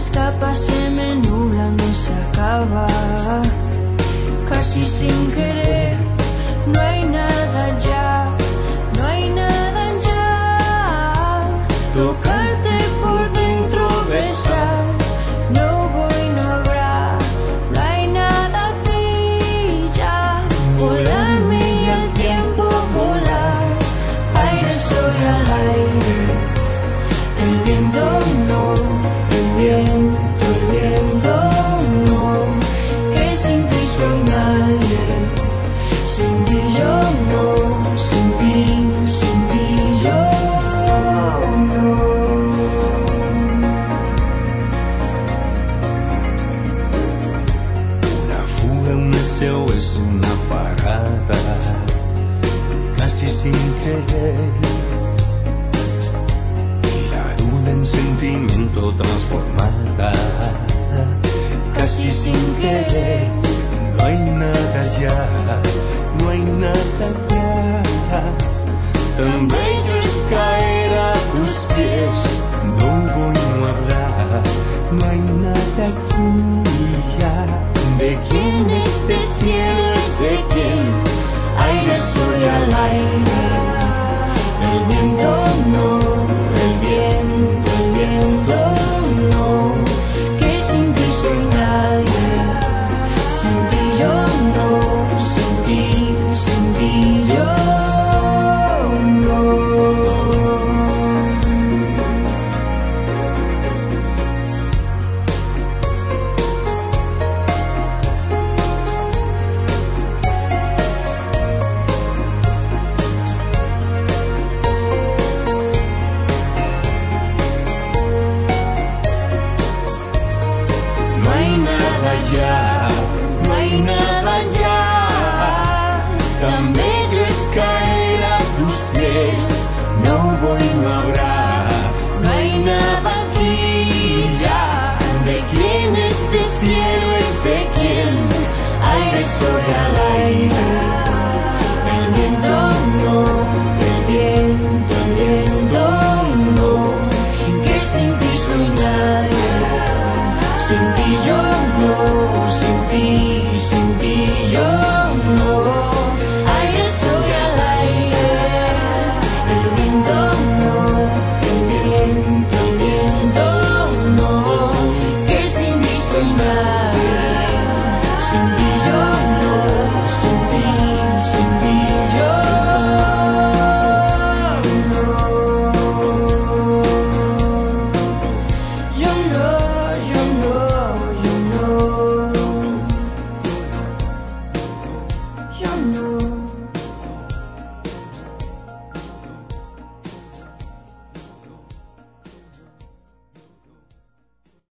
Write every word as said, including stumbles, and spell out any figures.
escapa, se me nubla, no se acaba. Casi sin querer, no hay nada ya, no hay nada ya. Tocarte por dentro, besar, no voy, no habrá, no hay nada aquí ya. Volarme y al tiempo volar, aire soy al aire, el viento no, el viento, el viento no, que sin ti soy nadie, sin ti yo no, sin ti, sin ti yo no. Una fuga, un deseo es una parada, casi sin querer. En sentimiento transformada, casi sin querer. No hay nada ya, no hay nada ya. Tan bello es caer a tus pies, no voy, no habrá, no hay nada aquí ya. ¿De quién este cielo es de quién? Aire soy al aire, el viento no, el viento, el viento no, que sin ti soy nadie, sin ti yo no, sin ti, sin ti yo no. Ya, no hay nada ya, tan bello es caer a tus pies, no voy, no habrá, no hay nada aquí ya. ¿De quién este cielo es de quién? Aire soy al